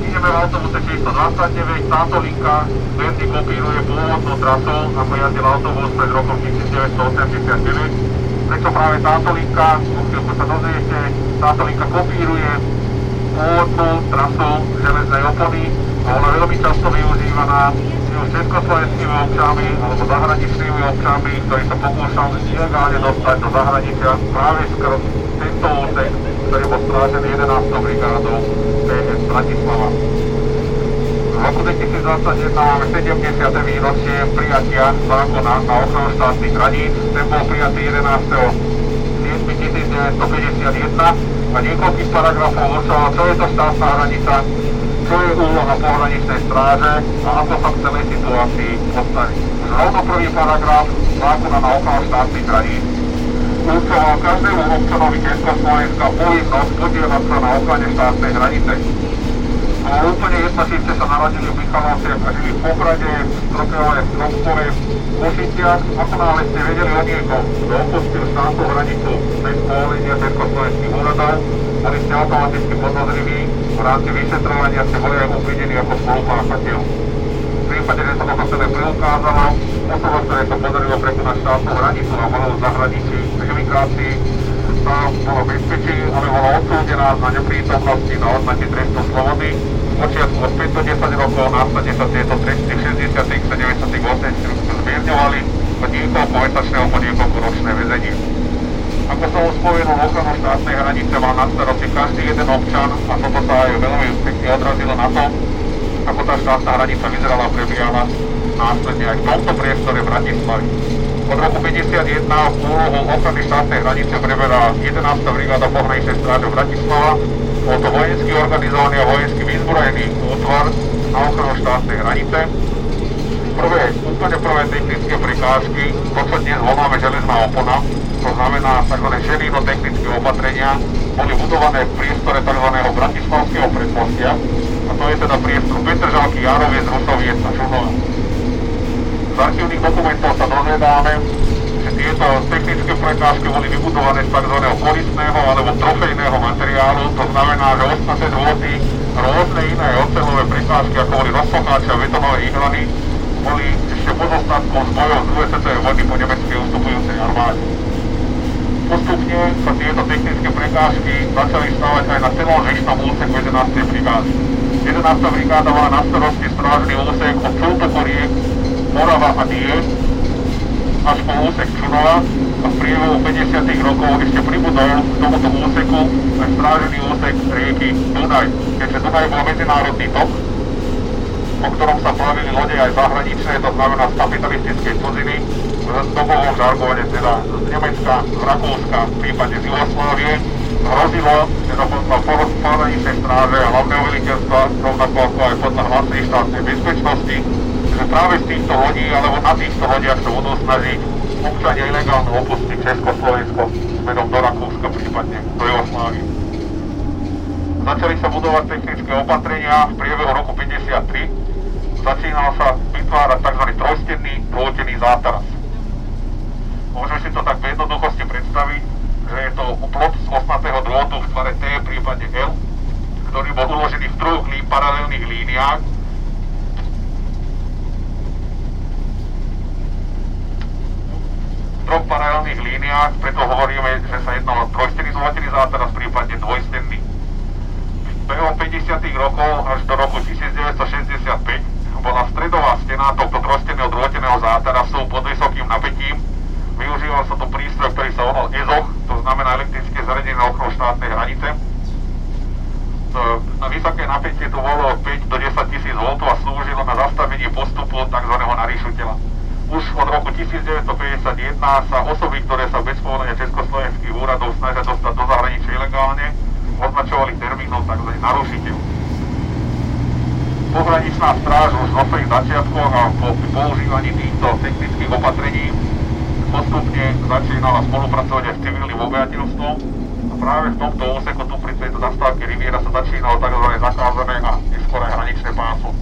Ideme v autobuse číslo 29, táto linka veľmi kopíruje pôvodnú trasu, ako jazdil autobus pred rokom 1989. Prečo práve táto linka, o chvíľku sa dozviete, táto linka kopíruje pôvodnú trasu železnej opony a ona veľmi často využívaná už československými občanmi alebo zahraničnými občanmi, ktorí sa pokúšali ilegálne dostať do zahraničia práve skrz tento úsek, ktorý bol strážený 11. brigádou PS Bratislava. V roku 2021 máme 70. výročie prijatia zákona na ochranu štátnych hraníc. Ten bol prijatý 11.7.1951 a niekoľkých paragrafov určoval, čo je to štátna hranica, čo je úloha pohraničnej stráže a ako sa v celej situácii postaviť. Už rovno prvý paragraf zákona na ochranu štátnych hraníc určoval každému občanovi Československa povinnosť podieľať sa na ochrane štátnej hranice. Ale úplne jedno, či ste sa narodili v Michalovciach a žili v Poprade, v Stropilove, v Stropkove, v Košiciach, ako náhle ste vedeli o niekom, kto opustil štátnu hranicu bez povolenia československých úradov, boli ste automaticky podozriví, v rámci vyšetrovania ste boli aj obvinení ako spolupáchateľ. V prípade, že sa toto celé preukázalo, osoba, ktoré sa podarilo prekonať štátnu hranicu a bola v zahraničí v emigrácii, sa bolo bezpečí, ale bola odsúdená na neprítomnosti na odmete trestu slobody. Počiatku od 5 do 10 rokov následne sa tieto tresty v 60. a 98. zmierňovali od niekoľkomesačného po niekoľkoročné väzenie. Ako sa už spomenul, ochranu štátnej hranice mal na starosti každý jeden občan a toto sa aj veľmi pekne odrazilo na tom, ako tá štátna hranica vyzerala a prebiehala následne aj v tomto priestore Bratislavy. Od roku 1951 úlohu ochrany štátnej hranice preberá 11. brigáda pohraničnej stráže Bratislava. Bol to vojenský organizovaný a vojenský vyzbrojený útvar na ochranu štátnej hranice. Úplne prvé technické prekážky, to čo dnes voláme železná opona, to znamená tzv. železno-technické opatrenia, boli budované v priestore tzv. Bratislavského predmostia, a to je teda priestor Petržalky, Jároviec, Rusoviec a Šunova. Z archívnych dokumentov sa dozvedáme, že tieto technické prekážky boli vybudované z tzv. Koristného alebo trofejného materiálu, to znamená, že ostnaté drôty, rôzne iné oceľové prekážky, ako boli rozpocháče a betonové ihlany, boli ešte pozostatkom z bojov z druhej svetovej vojny po nemeckej ustupujúcej armáde. Postupne sa tieto technické prekážky začali stavať aj na celom zvyšnom úseku 11. brigády. 11. brigáda mala na starosti strážny úsek od Čultokoriek, Morava a Die až po úsek Čunova a v priebehu 50. rokov ešte pribudol k tomuto úseku aj strážený úsek rieky Dunaj. Keďže Dunaj bol medzinárodný tok, o ktorom sa plavili lode aj zahraničné, to znamená z kapitalistickej cudziny, v dobovom žargóne, teda z Nemecka, z Rakúska, v prípade z Jugoslávie, hrozilo, teda podľa pohraničnej stráže a hlavného veliteľstva, rovnako ako aj podľa hlasnej štátnej bezpečnosti, že práve z týchto lodí, alebo na týchto lodiach sa budú snažiť občania ilegálne opustiť Československo smerom do Rakúska, prípadne do Jugoslávie. Začali sa budovať technické opatrenia v priebehu roku 53. Začínal sa vytvárať tzv. Trojstenný drôtený zátaras. Môžeme si to tak v jednoduchosti predstaviť, že je to plot z ostnatého drôtu v tvare T, prípadne L, ktorý bol uložený v troch paralelných líniách. V troch paralelných líniách, preto hovoríme, že sa jednalo o trojstenný zátaras, prípadne dvojstenný. Behom 50. rokov až do roku 1965 bola stredová stena tohto trojstenného drôteného zátarasu pod vysokým napätím. Využíval sa to prístroj, ktorý sa volal EZOH, to znamená elektrické zariadenie na ochranu štátnej hranice. Na vysoké napätie to bolo 5 do 10 tisíc V a slúžilo na zastavenie postupu tzv. Narišiteľa. Už od roku 1951 sa osoby, ktoré sa bez povolenia československých úradov snažia dostať do zahraničia ilegálne, označovali termínom tzv. Narušiteľ. Pohraničná stráž už vo svojich začiatkoch a po používaní týchto technických opatrení postupne začínala spolupracovať aj s civilným obyvateľstvom a práve v tomto úseku tu pri tejto zastávke Riviera sa začínalo tzv. Zakázané a neskôr aj hraničné pásmo.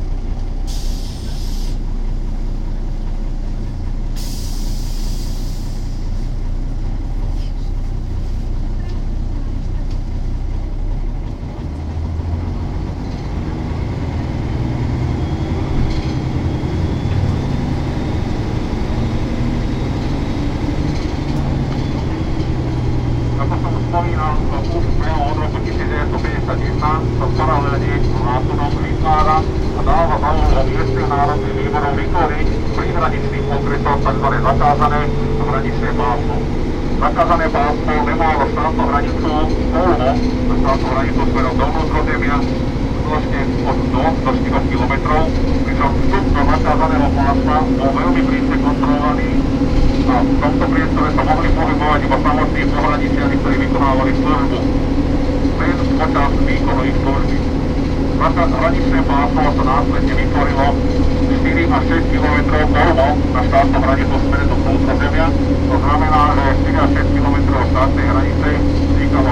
prihraničných okresoch, tzv. Zakázané hraničné pásmo. Zakázané pásmo nemalo štátnu hranicu polno, štátnu hranicu smerom do vnútrozemia, dĺžke od 2 do 4 km, pričom vstup do zakázaného pásma bol veľmi prísne kontrolovaný a v tomto priestore sa mohli pohybovať iba samotní pohraničiari, ktorí vykonávali službu, len počas výkonu ich služby. Hraničné pásmo sa následne vytvorilo 4 až 6 km polno na štátnu hranicu smere do vnútrozemia. To znamená, že 4 až 6 km štátnej hranice vznikalo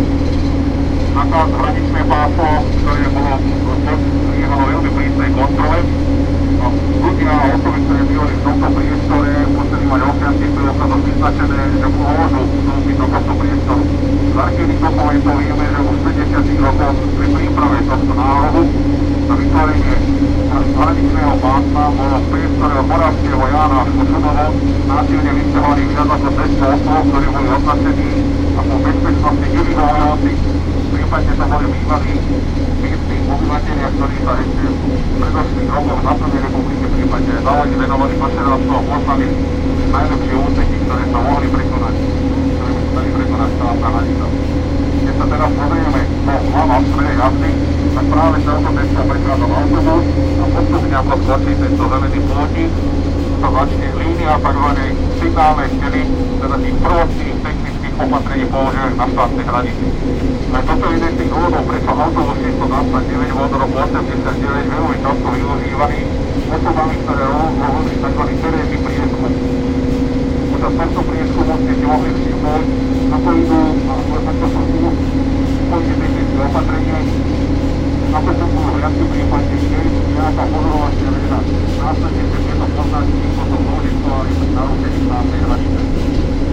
hraničné pásmo, ktoré podliehalo veľmi prísnej kontrole. Ľudia a osoby, ktoré bývali v tomto priestore, museli mať občianskych preukazov vyznačené, že môžu vstúpiť do tohto priestoru. Z archívnych dokumentov vieme, že už v 50. rokoch pri príprave tohto návrhu na vytvorenie hraničného pásma bolo v priestore od Moravského Jána až po Šumovo násilne vysťahovaných viac ako 200 osôb, ktorí boli označení ako bezpečnostne nevyhovujúci. Prípadne to boli bývalí miestni obyvatelia, ktorí sa ešte v predošlých rokoch za prvej republike prípadne závodne venovali pašeráctvu a poznali najlepšie úseky, ktoré sa mohli prekonať, ktoré by chceli prekonať štátna hranica. Keď sa teraz pozrieme do hlava v smere jazdy, tak práve touto cestou prechádzal autobus a postupne ako stlačí tento zelený plotník, sa začne línia tzv. Signálnej steny, teda tých prvotných technických opatrení používaných na štátnej hranici. Aj toto je jeden z tých dôvodov, prečo autobus číslo 29 od roku 89 veľmi často využívaný osobami, ktoré